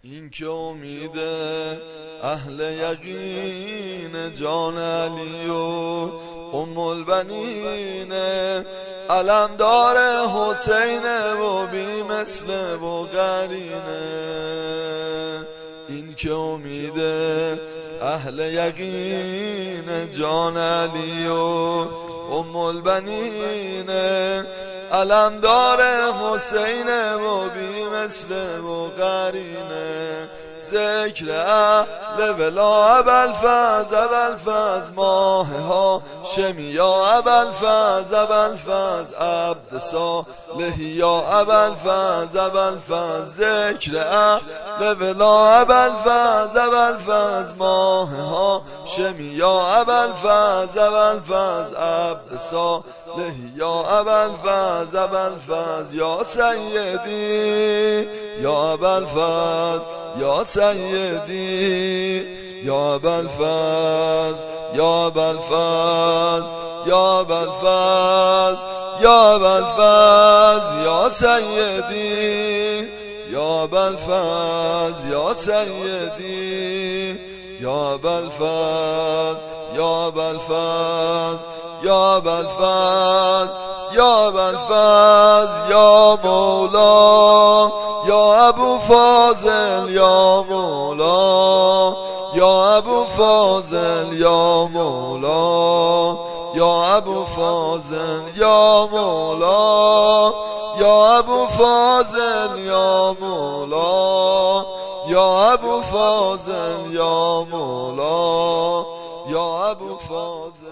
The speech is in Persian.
این که امید اهل یقین جان علی و ام البنین، علمدار حسین و بی مثل و قرینه. این که امید اهل یقین جان علی و ام البنین، علمدار حسین و بی مثل و قرینه. ذکر اهل ولا ابوالفضل ابوالفضل ماه ها شمی یا ابوالفضل ابوالفضل عبد صالحی یا ابوالفضل ابوالفضل. ذکر اهل ولا ابوالفضل ابوالفضل ماه ها شمی یا ابوالفضل ابوالفضل عبد صالحی یا ابوالفضل ابوالفضل. یا سیدی یا ابوالفضل یا سیدی یا ابوالفضل یا ابوالفضل یا ابوالفضل یا ابوالفضل. یا سیدی یا ابوالفضل یا سیدی یا ابوالفضل یا ابوالفضل یا ابوالفضل یا ابوالفضل. یا مولا یا ابو فاضل یا مولا یا ابو فاضل یا مولا یا ابو فاضل یا مولا یا ابو فاضل یا مولا یا ابو فاضل یا مولا یا ابو فاضل.